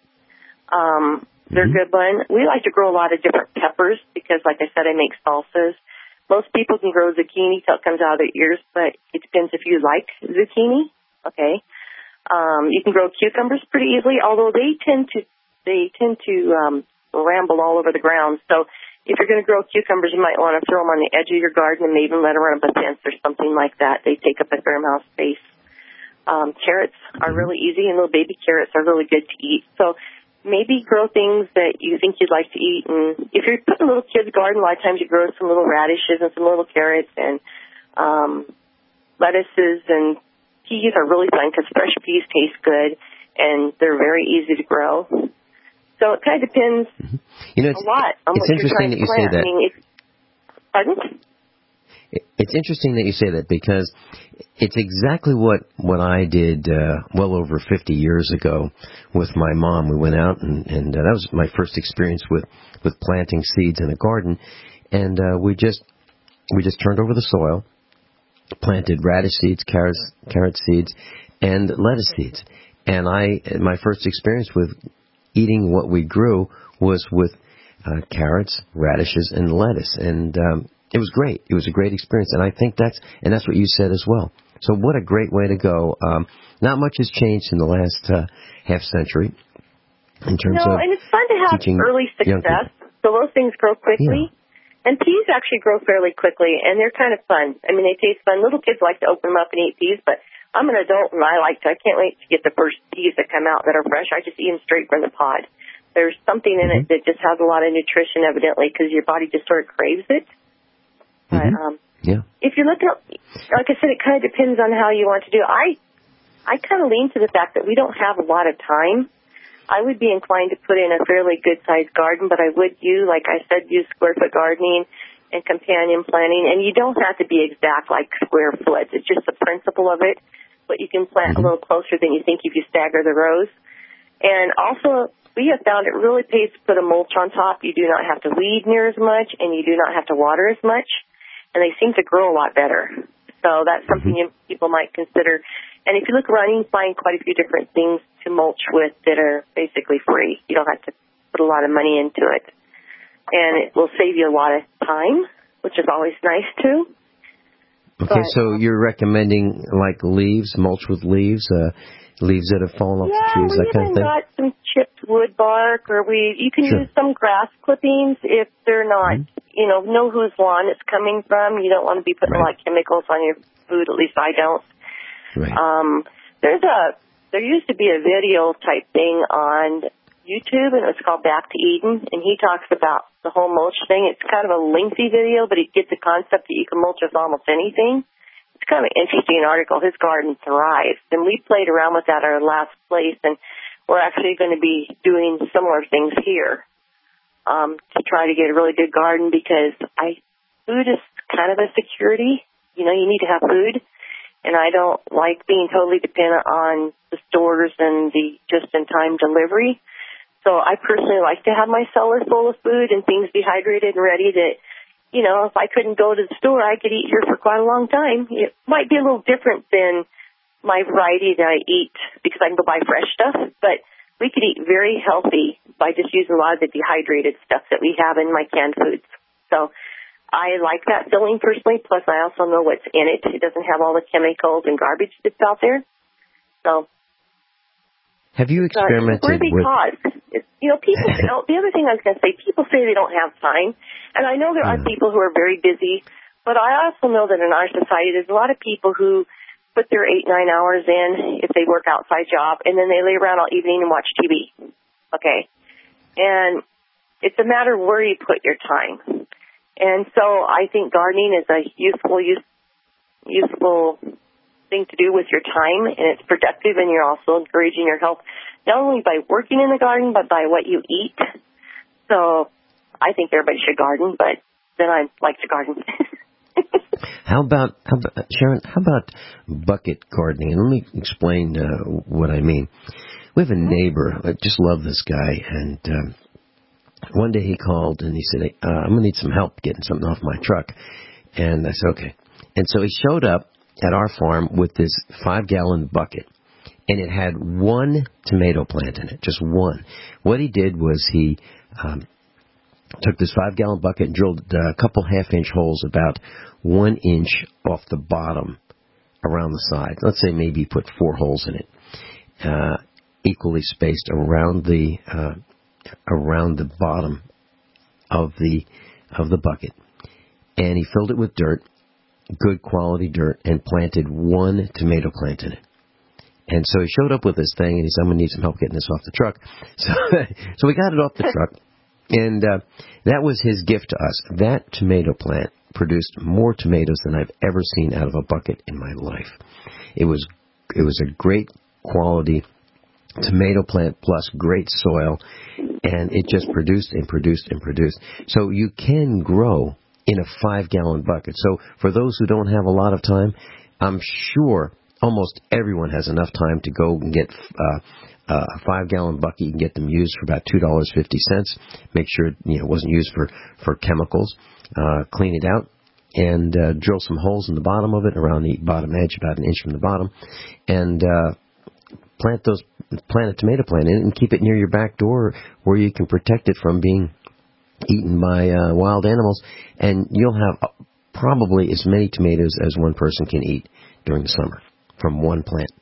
Um, they're a good one. We like to grow a lot of different peppers because, like I said, I make salsas. Most people can grow zucchini till it comes out of their ears, but it depends if you like zucchini. Okay. Um, you can grow cucumbers pretty easily, although they tend to they tend to um, ramble all over the ground. So if you're going to grow cucumbers, you might want to throw them on the edge of your garden and maybe let them run up a fence or something like that. They take up a fair amount of space. Um, carrots are really easy, and little baby carrots are really good to eat. So maybe grow things that you think you'd like to eat. And if you're putting a little kid's garden, a lot of times you grow some little radishes and some little carrots and um, lettuces, and peas are really fun because fresh peas taste good, and they're very easy to grow. So it kind of depends mm-hmm. you know, it's, a lot on it's what you're trying interesting that to you plant. say that. I mean, it's, pardon? It's interesting that you say that because it's exactly what, what I did uh, well over fifty years ago with my mom. We went out, and, and uh, that was my first experience with, with planting seeds in a garden. And uh, we just we just turned over the soil, planted radish seeds, carrot, carrot seeds, and lettuce seeds. And I my first experience with eating what we grew was with uh, carrots, radishes, and lettuce. And um, it was great. It was a great experience. And I think that's, and that's what you said as well. So what a great way to go. Um, not much has changed in the last uh, half century in terms no, of and it's fun to have early success. So those things grow quickly. Yeah. And peas actually grow fairly quickly, and they're kind of fun. I mean, they taste fun. Little kids like to open them up and eat peas, but I'm an adult, and I like to. I can't wait to get the first peas that come out that are fresh. I just eat them straight from the pod. There's something in it that just has a lot of nutrition, evidently, because your body just sort of craves it. But um, yeah. if you look at, like I said, it kind of depends on how you want to do it. I, I kind of lean to the fact that we don't have a lot of time. I would be inclined to put in a fairly good-sized garden, but I would use, like I said, use square-foot gardening and companion planting. And you don't have to be exact like square foot. It's just the principle of it. But you can plant mm-hmm. a little closer than you think if you stagger the rows. And also, we have found it really pays to put a mulch on top. You do not have to weed near as much, and you do not have to water as much. And they seem to grow a lot better. So that's something you, people might consider. And if you look around, you can find quite a few different things to mulch with that are basically free. You don't have to put a lot of money into it. And it will save you a lot of time, which is always nice, too. Okay, but, so you're recommending, like, leaves, mulch with leaves, uh, leaves that have fallen off yeah, the trees, that kind of thing? Yeah, we even got some chipped wood bark, or we you can sure. use some grass clippings if they're not, mm-hmm. you know, know whose lawn it's coming from. You don't want to be putting right. a lot of chemicals on your food, at least I don't. Right. Um, there's a, there used to be a video type thing on YouTube, and it was called Back to Eden, and he talks about the whole mulch thing. It's kind of a lengthy video, but he gets the concept that you can mulch with almost anything. It's kind of an interesting article. His garden thrives, and we played around with that at our last place, and we're actually going to be doing similar things here um, to try to get a really good garden, because I food is kind of a security. You know, you need to have food, and I don't like being totally dependent on the stores and the just-in-time delivery. So I personally like to have my cellar full of food and things dehydrated and ready that, you know, if I couldn't go to the store, I could eat here for quite a long time. It might be a little different than my variety that I eat because I can go buy fresh stuff, but we could eat very healthy by just using a lot of the dehydrated stuff that we have in my canned foods. So I like that filling personally, plus I also know what's in it. It doesn't have all the chemicals and garbage that's out there. So, have you experimented uh, it's with? Cause. It's, you know, people. Say, oh, the other thing I was going to say, people say they don't have time, and I know there are Yeah. people who are very busy, but I also know that in our society, there's a lot of people who put their eight, nine hours in if they work outside job, and then they lay around all evening and watch T V. Okay, and it's a matter of where you put your time. And so I think gardening is a useful, use, useful thing to do with your time, and it's productive, and you're also encouraging your health, not only by working in the garden, but by what you eat. So I think everybody should garden, but then I like to garden. How about, how about, Sharon, how about bucket gardening? And let me explain uh, what I mean. We have a neighbor, I just love this guy, and um, one day he called and he said, uh, I'm going to need some help getting something off my truck. And I said, okay. And so he showed up at our farm with this five-gallon bucket, and it had one tomato plant in it, just one. What he did was he um, took this five-gallon bucket and drilled a couple half-inch holes about one inch off the bottom around the side. Let's say maybe he put four holes in it, uh, equally spaced around the uh, around the bottom of the of the bucket, and he filled it with dirt, good quality dirt, and planted one tomato plant in it. And so he showed up with this thing, and he said, I'm going to need some help getting this off the truck. So, so we got it off the truck, and uh, that was his gift to us. That tomato plant produced more tomatoes than I've ever seen out of a bucket in my life. It was it was a great quality tomato plant plus great soil, and it just produced and produced and produced. So you can grow in a five-gallon bucket. So for those who don't have a lot of time, I'm sure almost everyone has enough time to go and get uh, a five-gallon bucket. You can get them used for about two dollars and fifty cents. Make sure you know, it wasn't used for, for chemicals. Uh, clean it out and uh, drill some holes in the bottom of it, around the bottom edge, about an inch from the bottom, and uh, plant those plant a tomato plant in it and keep it near your back door where you can protect it from being eaten by uh, wild animals, and you'll have probably as many tomatoes as one person can eat during the summer from one plant.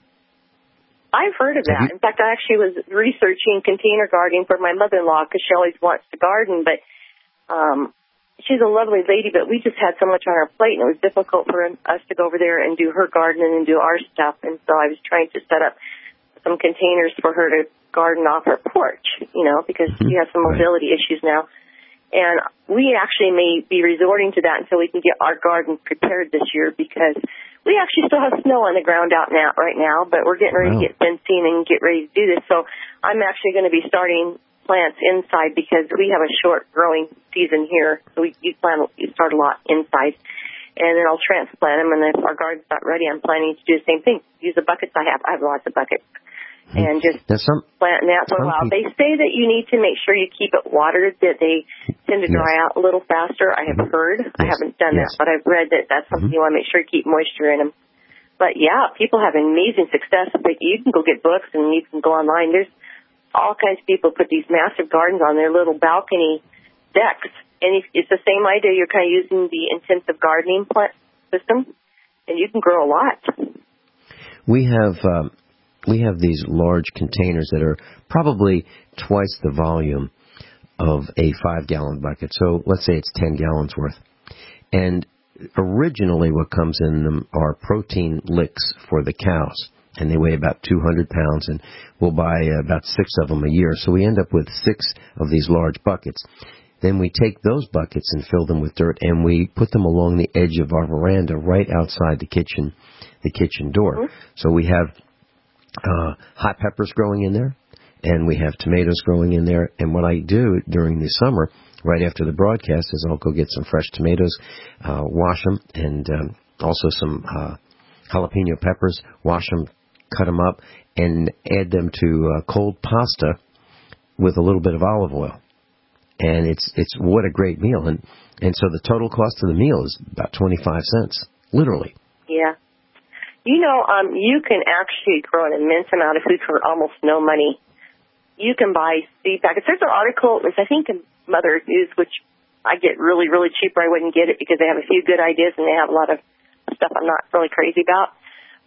I've heard of that. In fact, I actually was researching container gardening for my mother-in-law because she always wants to garden, but um, she's a lovely lady, but we just had so much on our plate, and it was difficult for us to go over there and do her gardening and do our stuff, and so I was trying to set up some containers for her to garden off her porch, you know, because mm-hmm. she has some mobility right. issues now. And we actually may be resorting to that until we can get our garden prepared this year, because we actually still have snow on the ground out now, right now, but we're getting ready wow. to get fencing and get ready to do this. So I'm actually going to be starting plants inside because we have a short growing season here. So we you plant you start a lot inside, and then I'll transplant them. And if our garden's not ready, I'm planning to do the same thing. Use the buckets I have. I have lots of buckets. And just some, plant that for a while. People, they say that you need to make sure you keep it watered, that they tend to dry yes. out a little faster. I have heard. Yes. I haven't done yes. that, but I've read that that's something mm-hmm. you want to make sure you keep moisture in them. But, yeah, people have amazing success. But you can go get books and you can go online. There's all kinds of people put these massive gardens on their little balcony decks. And it's the same idea. You're kind of using the intensive gardening plant system, and you can grow a lot. We have... Um We have these large containers that are probably twice the volume of a five-gallon bucket. So let's say it's ten gallons worth. And originally what comes in them are protein licks for the cows. And they weigh about two hundred pounds, and we'll buy about six of them a year. So we end up with six of these large buckets. Then we take those buckets and fill them with dirt, and we put them along the edge of our veranda right outside the kitchen, the kitchen door. Mm-hmm. So we have Uh, hot peppers growing in there, and we have tomatoes growing in there. And what I do during the summer, right after the broadcast, is I'll go get some fresh tomatoes, uh, wash them, and um, also some uh, jalapeno peppers, wash them, cut them up, and add them to uh, cold pasta with a little bit of olive oil. And it's it's what a great meal. And, and so the total cost of the meal is about twenty-five cents, literally. Yeah. You know, um, you can actually grow an immense amount of food for almost no money. You can buy seed packets. There's an article, I think, in Mother News, which I get really, really cheap, or I wouldn't get it because they have a few good ideas and they have a lot of stuff I'm not really crazy about.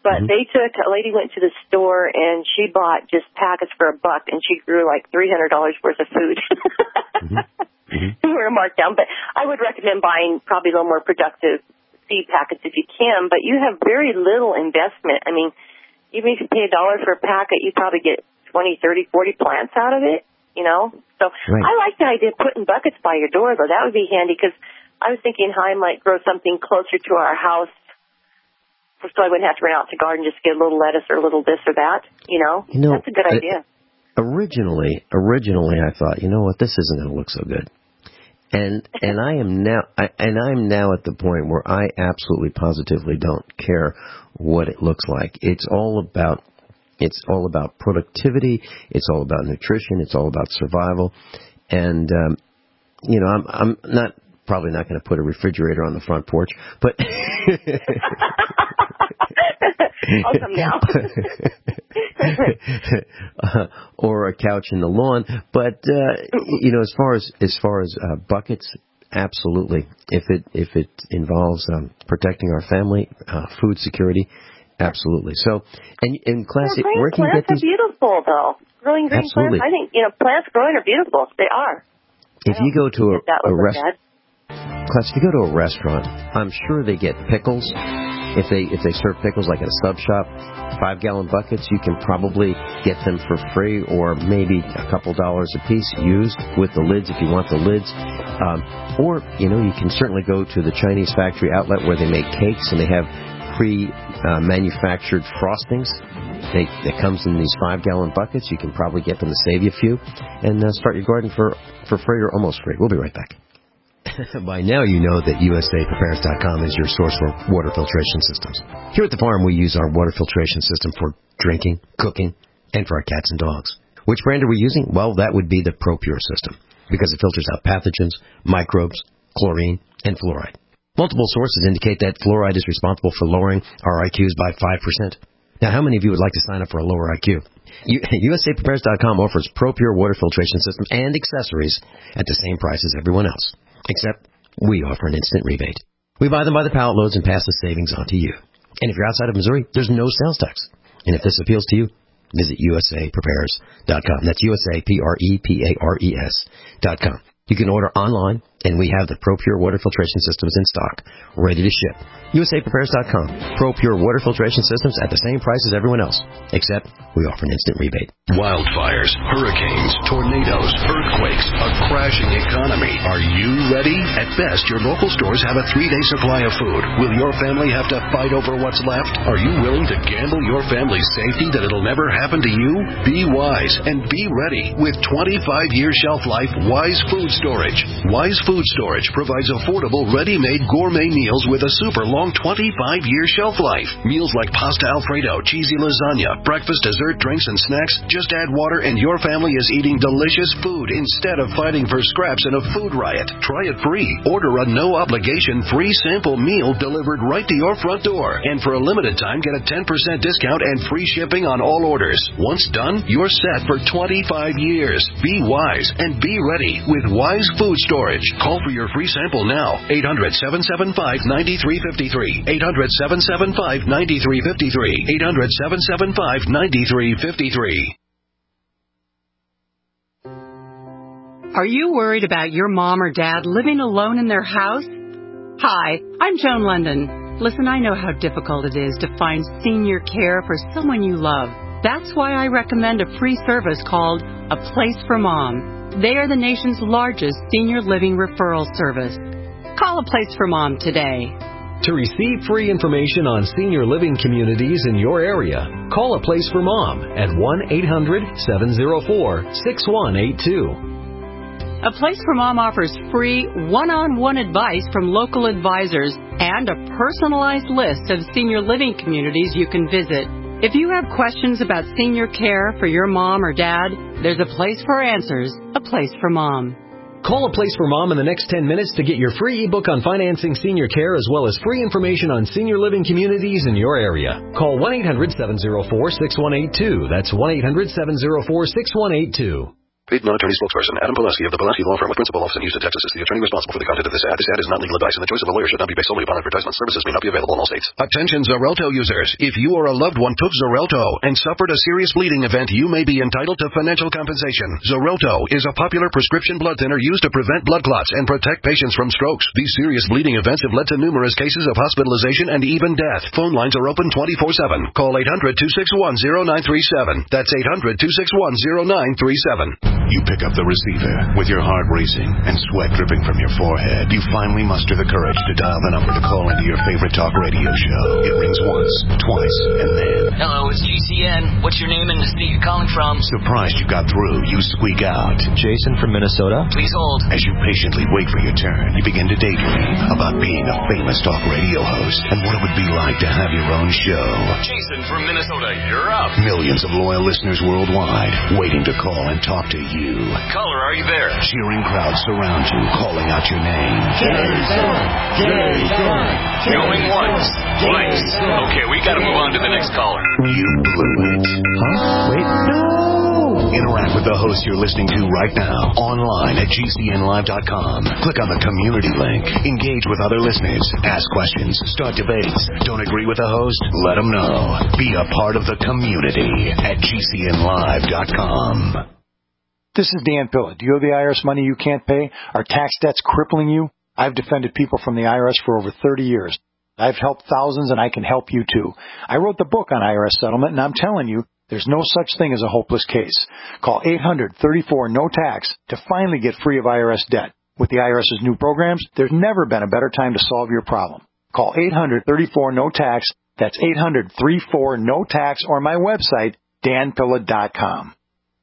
But Mm-hmm. they took, a lady went to the store and she bought just packets for a buck and she grew like three hundred dollars worth of food. Mm-hmm. Mm-hmm. We were marked down. But I would recommend buying probably a little more productive seed packets if you can. But you have very little investment. I mean, even if you pay a dollar for a packet, you probably get twenty, thirty, forty plants out of it, you know. So right. I like the idea of putting buckets by your door, though. That would be handy because I was thinking how I might grow something closer to our house so I wouldn't have to run out to the garden just to get a little lettuce or a little this or that, you know. You know, that's a good I, idea. Originally, originally I thought, you know what, this isn't going to look so good. And and I am now I, and I'm now at the point where I absolutely positively don't care what it looks like. It's all about it's all about productivity, it's all about nutrition, it's all about survival. And um, you know, I'm I'm not probably not going to put a refrigerator on the front porch, but I'll come now. uh, or a couch in the lawn, but uh, you know, as far as as far as uh, buckets, absolutely. If it if it involves um, protecting our family, uh, food security, absolutely. So, and in classic, well, where can you plants get these? Are beautiful, though. Growing green Absolutely. plants, I think you know, plants growing are beautiful. They are. If you go to a, that a was restaurant, class, if you go to a restaurant, I'm sure they get pickles. If they if they serve pickles like at a sub shop, five gallon buckets, you can probably get them for free or maybe a couple dollars a piece used with the lids if you want the lids. Um, or, you know, you can certainly go to the Chinese factory outlet where they make cakes and they have pre-manufactured uh, frostings. They, it comes in these five gallon buckets. You can probably get them to save you a few and uh, start your garden for, for free or almost free. We'll be right back. By now you know that U S A Prepares dot com is your source for water filtration systems. Here at the farm we use our water filtration system for drinking, cooking, and for our cats and dogs. Which brand are we using? Well, that would be the ProPure system, because it filters out pathogens, microbes, chlorine, and fluoride. Multiple sources indicate that fluoride is responsible for lowering our I Qs by five percent. Now, how many of you would like to sign up for a lower I Q? U S A Prepares dot com offers ProPure water filtration systems and accessories at the same price as everyone else. Except we offer an instant rebate. We buy them by the pallet loads and pass the savings on to you. And if you're outside of Missouri, there's no sales tax. And if this appeals to you, visit U S A Prepares dot com. That's U S A P R E P A R E S dot com. You can order online, and we have the ProPure water filtration systems in stock, ready to ship. U S A Prepares dot com. ProPure water filtration systems at the same price as everyone else, except we offer an instant rebate. Wildfires, hurricanes, tornadoes, earthquakes, a crashing economy. Are you ready? At best, your local stores have a three-day supply of food. Will your family have to fight over what's left? Are you willing to gamble your family's safety that it'll never happen to you? Be wise and be ready with twenty-five year shelf life Wise Food Storage. Wise Food Storage provides affordable, ready-made gourmet meals with a super long twenty-five year shelf life. Meals like pasta Alfredo, cheesy lasagna, breakfast, dessert, drinks, and snacks. Just add water and your family is eating delicious food instead of fighting for scraps in a food riot. Try it free. Order a no-obligation free sample meal delivered right to your front door. And for a limited time, get a ten percent discount and free shipping on all orders. Once done, you're set for twenty-five years. Be wise and be ready with Wise Food Storage. Call for your free sample now. eight hundred, seven seven five, nine three five three. eight hundred, seven seven five, nine three five three. eight hundred, seven seven five, nine three five three. Are you worried about your mom or dad living alone in their house? Hi, I'm Joan London. Listen, I know how difficult it is to find senior care for someone you love. That's why I recommend a free service called A Place for Mom. They are the nation's largest senior living referral service. Call A Place for Mom today. To receive free information on senior living communities in your area, call A Place for Mom at one eight hundred, seven oh four, six one eight two. A Place for Mom offers free one-on-one advice from local advisors and a personalized list of senior living communities you can visit. If you have questions about senior care for your mom or dad, there's a place for answers, A Place for Mom. Call A Place for Mom in the next ten minutes to get your free ebook on financing senior care as well as free information on senior living communities in your area. Call one eight hundred, seven oh four, six one eight two. That's one eight hundred, seven oh four, six one eight two. Paid non-attorney spokesperson Adam Pulaski of the Pulaski Law Firm with principal office in Houston, Texas is the attorney responsible for the content of this ad. This ad is not legal advice, and the choice of a lawyer should not be based solely upon advertisement. Services may not be available in all states. Attention Xarelto users. If you or a loved one took Xarelto and suffered a serious bleeding event, you may be entitled to financial compensation. Xarelto is a popular prescription blood thinner used to prevent blood clots and protect patients from strokes. These serious bleeding events have led to numerous cases of hospitalization and even death. Phone lines are open twenty-four seven. Call eight hundred, two six one, zero nine three seven. That's eight hundred, two six one, zero nine three seven. You pick up the receiver with your heart racing and sweat dripping from your forehead. You finally muster the courage to dial the number to call into your favorite talk radio show. It rings once, twice, and then... Hello, it's G C N. What's your name and the state you're calling from? Surprised you got through, you squeak out. Jason from Minnesota. Please hold. As you patiently wait for your turn, you begin to daydream about being a famous talk radio host and what it would be like to have your own show. Jason from Minnesota, you're up. Millions of loyal listeners worldwide waiting to call and talk to you. Caller, are you there? Cheering crowds surround you, calling out your name. Jason! Jason! Going once, twice. Okay, we gotta move on to the next caller. You blew it. Huh? Wait. No! Interact with the host you're listening to right now, online at G C N live dot com. Click on the community link. Engage with other listeners. Ask questions. Start debates. Don't agree with the host? Let them know. Be a part of the community at G C N live dot com. This is Dan Pilla. Do you owe the I R S money you can't pay? Are tax debts crippling you? I've defended people from the I R S for over thirty years. I've helped thousands, and I can help you too. I wrote the book on I R S settlement, and I'm telling you, there's no such thing as a hopeless case. Call eight hundred, thirty-four, no tax to finally get free of I R S debt. With the IRS's new programs, there's never been a better time to solve your problem. Call eight hundred, thirty-four, no tax. That's eight hundred, thirty-four, no tax, or my website, dan pilla dot com.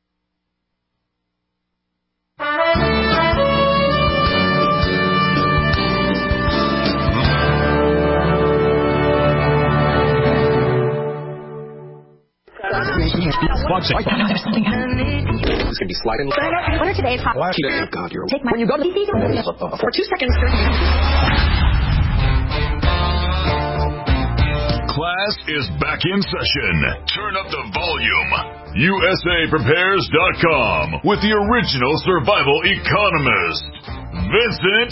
This could be sliding. What are today's hot? Oh, God, you're... Take my... When you go to... For two seconds. Class is back in session. Turn up the volume. U S A Prepares dot com with the original survival economist, Vincent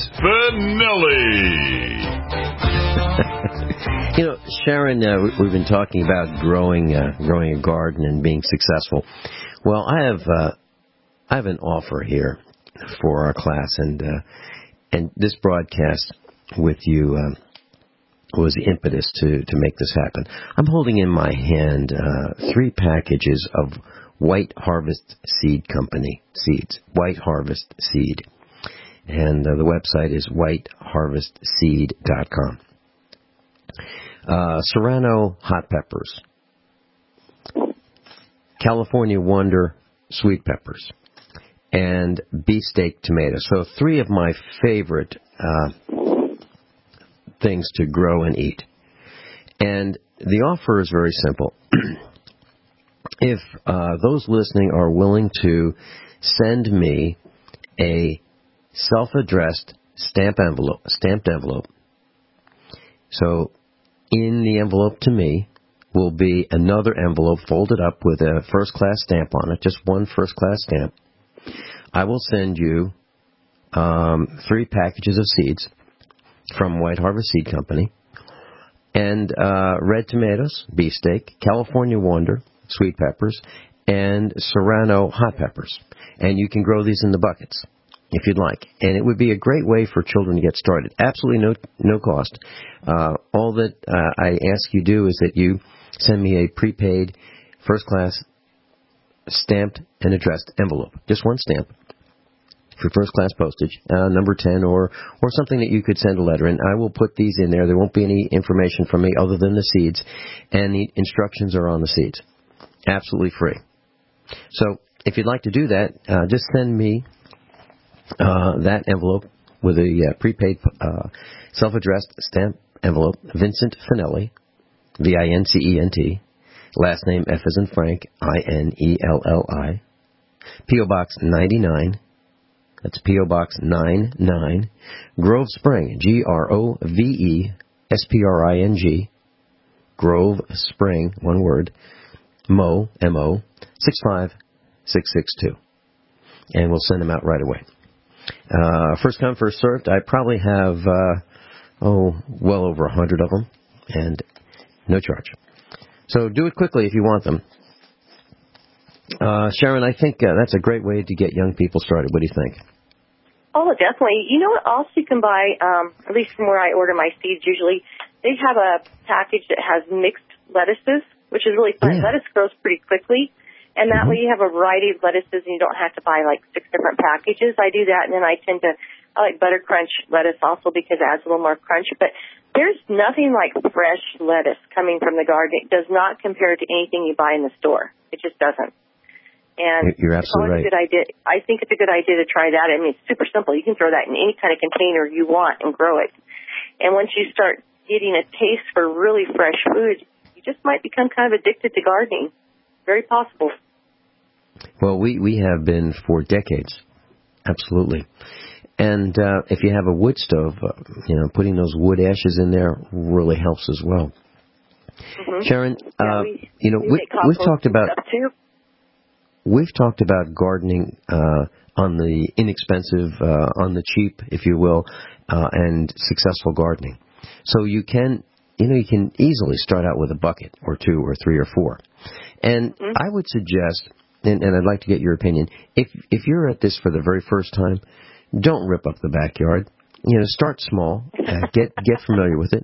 Finelli. You know, Sharon, uh, we've been talking about growing, uh, growing a garden and being successful. Well, I have, uh, I have an offer here for our class, and uh, and this broadcast with you uh, was the impetus to to make this happen. I'm holding in my hand uh, three packages of White Harvest Seed Company seeds. White Harvest Seed, and uh, the website is white harvest seed dot com. Uh, Serrano hot peppers, California Wonder sweet peppers, and beefsteak tomatoes. So three of my favorite uh, things to grow and eat. And the offer is very simple. If uh, those listening are willing to send me a self-addressed stamp envelope, stamped envelope, so in the envelope to me will be another envelope folded up with a first-class stamp on it, just one first-class stamp. I will send you um, three packages of seeds from White Harvest Seed Company, and uh, red tomatoes, beefsteak, California Wonder, sweet peppers, and Serrano hot peppers. And you can grow these in the buckets if you'd like. And it would be a great way for children to get started. Absolutely no no cost. Uh, all that uh, I ask you do is that you send me a prepaid, first-class, stamped and addressed envelope. Just one stamp for first-class postage, uh, number ten, or, or something that you could send a letter in. I will put these in there. There won't be any information from me other than the seeds, and the instructions are on the seeds. Absolutely free. So if you'd like to do that, uh, just send me uh, that envelope with a uh, prepaid uh, self-addressed stamp envelope, Vincent Finelli, V I N C E N T, last name F as in Frank, I N E L L I, P O Box ninety-nine, that's P O Box ninety-nine, Grove Spring, G R O V E S P R I N G, Grove Spring, one word, Mo, M O, six five six six two. and we'll send them out right away. Uh, first come, first served. I probably have, uh, oh, well over a hundred of them, and no charge. So do it quickly if you want them. Uh, Sharon, I think uh, that's a great way to get young people started. What do you think? Oh, definitely. You know what else you can buy, um, at least from where I order my seeds usually, they have a package that has mixed lettuces, which is really fun. Yeah. Lettuce grows pretty quickly, and that mm-hmm. way you have a variety of lettuces and you don't have to buy like six different packages. I do that, and then I tend to, I like Butter Crunch lettuce also because it adds a little more crunch. But there's nothing like fresh lettuce coming from the garden. It does not compare to anything you buy in the store. It just doesn't. And you're absolutely it's always right. a good idea. I think it's a good idea to try that. I mean, it's super simple. You can throw that in any kind of container you want and grow it. And once you start getting a taste for really fresh food, you just might become kind of addicted to gardening. Very possible. Well, we, we have been for decades. Absolutely. And uh, if you have a wood stove, uh, you know, putting those wood ashes in there really helps as well. Mm-hmm. Sharon, yeah, uh, we, you know, we we, we've talked about too. we've talked about gardening uh, on the inexpensive, uh, on the cheap, if you will, uh, and successful gardening. So you can, you know, you can easily start out with a bucket or two or three or four. And mm-hmm. I would suggest, and, and I'd like to get your opinion, if if you're at this for the very first time, don't rip up the backyard. You know, start small, uh, get get familiar with it,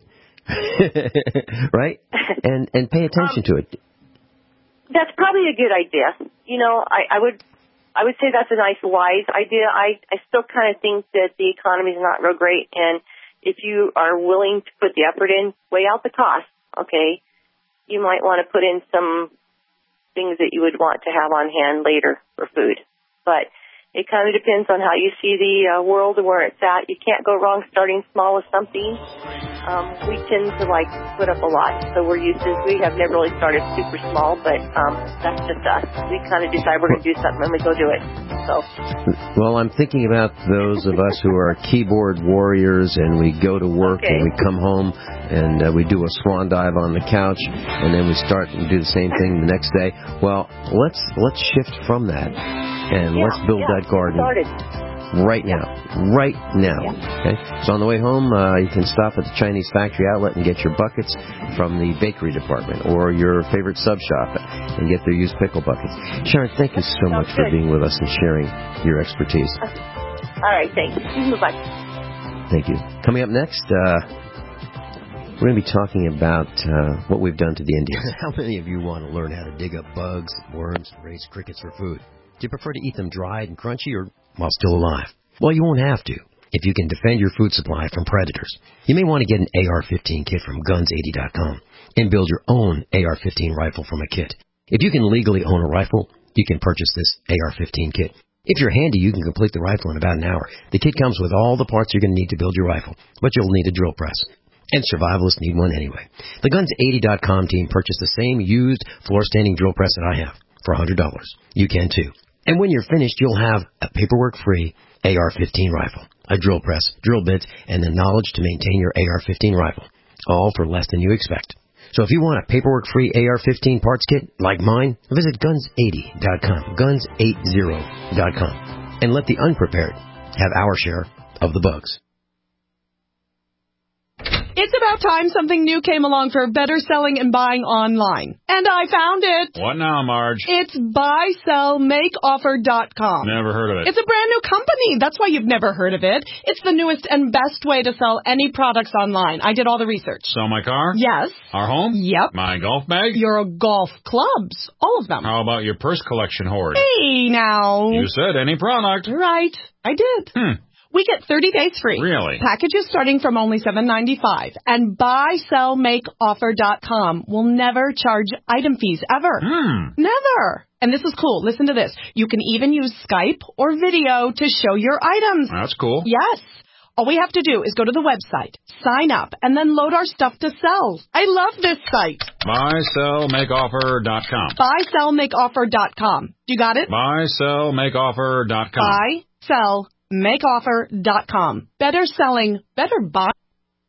right? And and pay attention um, to it. That's probably a good idea. You know, I, I would I would say that's a nice, wise idea. I, I still kind of think that the economy is not real great, and if you are willing to put the effort in, weigh out the cost, okay, you might want to put in some things that you would want to have on hand later for food. But it kind of depends on how you see the uh, world and where it's at. You can't go wrong starting small with something. Um, we tend to, like, put up a lot, so we're used to, we have never really started super small, but um, that's just us. We kind of decide we're going to do something, and we go do it. So. Well, I'm thinking about those of us who are keyboard warriors, and we go to work, okay. and we come home, and uh, we do a swan dive on the couch, and then we start and do the same thing the next day. Well, let's let's shift from that, and yeah, let's build yeah, that garden. Started. Right now. Right now. Okay? So on the way home, uh, you can stop at the Chinese factory outlet and get your buckets from the bakery department or your favorite sub shop and get their used pickle buckets. Sharon, thank you so much for being with us and sharing your expertise. All right, thanks. Bye. Thank you. Coming up next, uh, we're going to be talking about uh, what we've done to the Indians. How many of you want to learn how to dig up bugs, worms, and raise crickets for food? Do you prefer to eat them dried and crunchy or while still alive? Well, you won't have to if you can defend your food supply from predators. You may want to get an A R fifteen kit from guns eighty dot com and build your own A R fifteen rifle from a kit. If you can legally own a rifle, you can purchase this A R fifteen kit. If you're handy, you can complete the rifle in about an hour. The kit comes with all the parts you're going to need to build your rifle, but you'll need a drill press. And survivalists need one anyway. The guns eighty dot com team purchased the same used floor-standing drill press that I have for one hundred dollars. You can too. And when you're finished, you'll have a paperwork-free A R fifteen rifle, a drill press, drill bits, and the knowledge to maintain your A R fifteen rifle, all for less than you expect. So if you want a paperwork-free A R fifteen parts kit like mine, visit guns eighty dot com, guns eighty dot com, and let the unprepared have our share of the bugs. It's about time something new came along for better selling and buying online. And I found it. What now, Marge? It's buy sell make offer dot com. Never heard of it. It's a brand new company. That's why you've never heard of it. It's the newest and best way to sell any products online. I did all the research. Sell my car? Yes. Our home? Yep. My golf bag? Your golf clubs. All of them. How about your purse collection hoard? Hey, now. You said any product. Right. I did. Hmm. We get thirty days free. Really? Packages starting from only seven ninety-five. And buy sell make offer dot com will never charge item fees ever. Hmm. Never. And this is cool. Listen to this. You can even use Skype or video to show your items. That's cool. Yes. All we have to do is go to the website, sign up, and then load our stuff to sell. I love this site. buy sell make offer dot com. buy sell make offer dot com. You got it? buy sell make offer dot com. buy sell make offer dot com. Better selling, better buy.